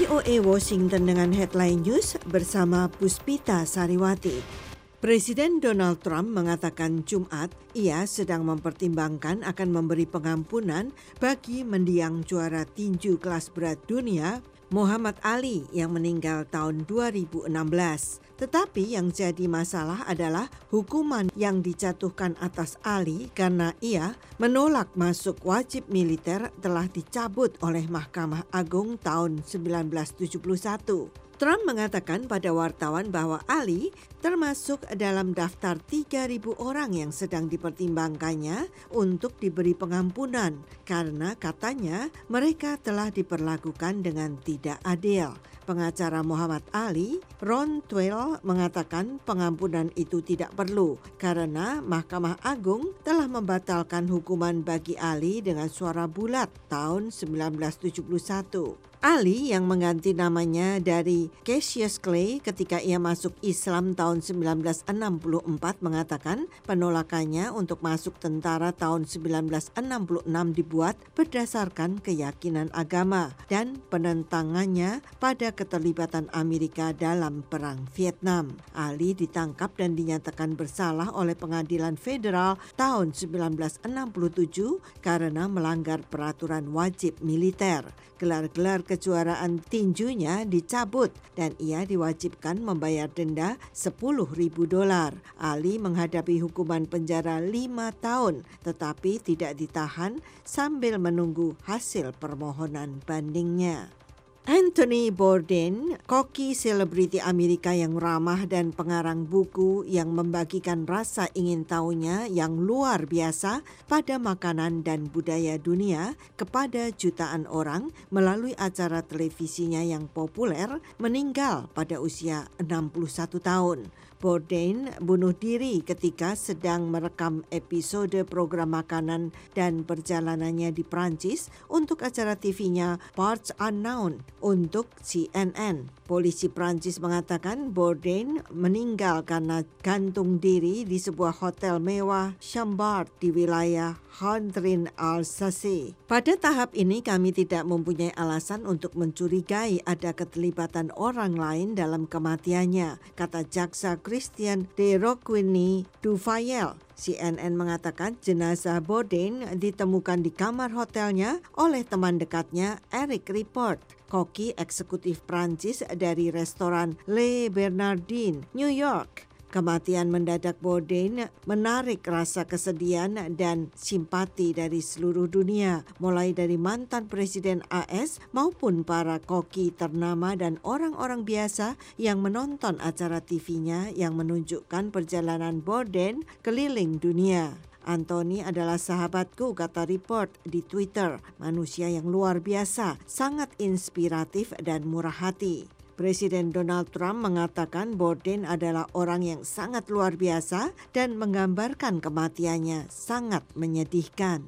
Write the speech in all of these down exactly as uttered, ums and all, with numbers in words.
V O A Washington dengan headline news bersama Puspita Sariwati. Presiden Donald Trump mengatakan Jumat ia sedang mempertimbangkan akan memberi pengampunan bagi mendiang juara tinju kelas berat dunia Muhammad Ali yang meninggal tahun dua ribu enam belas. Tetapi yang jadi masalah adalah hukuman yang dijatuhkan atas Ali karena ia menolak masuk wajib militer telah dicabut oleh Mahkamah Agung tahun seribu sembilan ratus tujuh puluh satu. Trump mengatakan pada wartawan bahwa Ali termasuk dalam daftar tiga ribu orang yang sedang dipertimbangkannya untuk diberi pengampunan karena katanya mereka telah diperlakukan dengan tidak adil. Pengacara Muhammad Ali, Ron Twill, mengatakan pengampunan itu tidak perlu karena Mahkamah Agung telah membatalkan hukuman bagi Ali dengan suara bulat tahun seribu sembilan ratus tujuh puluh satu. Ali yang mengganti namanya dari Cassius Clay ketika ia masuk Islam tahun seribu sembilan ratus enam puluh empat mengatakan penolakannya untuk masuk tentara tahun seribu sembilan ratus enam puluh enam dibuat berdasarkan keyakinan agama dan penentangannya pada keterlibatan Amerika dalam Perang Vietnam. Ali ditangkap dan dinyatakan bersalah oleh Pengadilan Federal tahun seribu sembilan ratus enam puluh tujuh karena melanggar peraturan wajib militer. Gelar-gelar kejuaraan tinjunya dicabut dan ia diwajibkan membayar denda sepuluh ribu dolar. Ali menghadapi hukuman penjara lima tahun tetapi tidak ditahan sambil menunggu hasil permohonan bandingnya. Anthony Bourdain, koki selebriti Amerika yang ramah dan pengarang buku yang membagikan rasa ingin tahunya yang luar biasa pada makanan dan budaya dunia kepada jutaan orang melalui acara televisinya yang populer, meninggal pada usia enam puluh satu tahun. Bourdain bunuh diri ketika sedang merekam episode program makanan dan perjalanannya di Prancis untuk acara T V-nya Parts Unknown untuk C N N. Polisi Prancis mengatakan Bourdain meninggal karena gantung diri di sebuah hotel mewah Chambord di wilayah Hondrin Alsace. Pada tahap ini kami tidak mempunyai alasan untuk mencurigai ada keterlibatan orang lain dalam kematiannya, kata jaksa Christian de Roquigny Dufayel. C N N mengatakan jenazah Bourdain ditemukan di kamar hotelnya oleh teman dekatnya Eric Ripert, koki eksekutif Prancis dari restoran Le Bernardin, New York. Kematian mendadak Bourdain menarik rasa kesedihan dan simpati dari seluruh dunia, mulai dari mantan Presiden A S maupun para koki ternama dan orang-orang biasa yang menonton acara T V-nya yang menunjukkan perjalanan Bourdain keliling dunia. Anthony adalah sahabatku, kata Report di Twitter, manusia yang luar biasa, sangat inspiratif dan murah hati. Presiden Donald Trump mengatakan Bourdain adalah orang yang sangat luar biasa dan menggambarkan kematiannya sangat menyedihkan.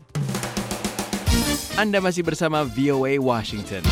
Anda masih bersama V O A Washington.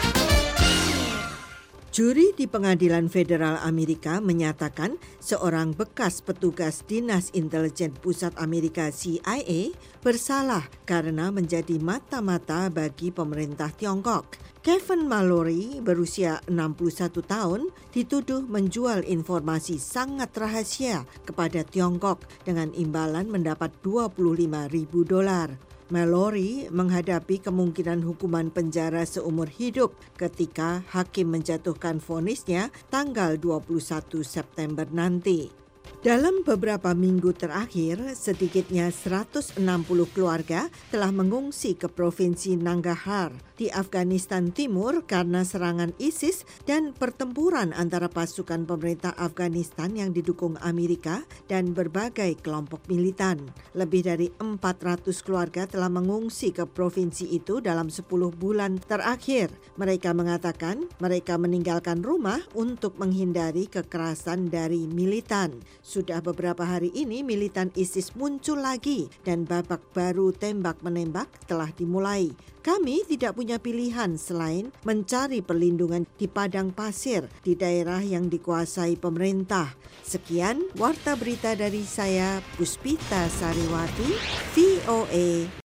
Juri di Pengadilan Federal Amerika menyatakan seorang bekas petugas Dinas Intelijen Pusat Amerika C I A bersalah karena menjadi mata-mata bagi pemerintah Tiongkok. Kevin Mallory berusia enam puluh satu tahun dituduh menjual informasi sangat rahasia kepada Tiongkok dengan imbalan mendapat dua puluh lima ribu dolar. Mallory menghadapi kemungkinan hukuman penjara seumur hidup ketika hakim menjatuhkan vonisnya tanggal dua puluh satu September nanti. Dalam beberapa minggu terakhir, sedikitnya seratus enam puluh keluarga telah mengungsi ke Provinsi Nangarhar di Afghanistan Timur karena serangan ISIS dan pertempuran antara pasukan pemerintah Afghanistan yang didukung Amerika dan berbagai kelompok militan. Lebih dari empat ratus keluarga telah mengungsi ke provinsi itu dalam sepuluh bulan terakhir. Mereka mengatakan mereka meninggalkan rumah untuk menghindari kekerasan dari militan. Sudah beberapa hari ini militan ISIS muncul lagi dan babak baru tembak-menembak telah dimulai. Kami tidak punya pilihan selain mencari perlindungan di padang pasir di daerah yang dikuasai pemerintah. Sekian warta berita dari saya, Puspita Sariwati, V O A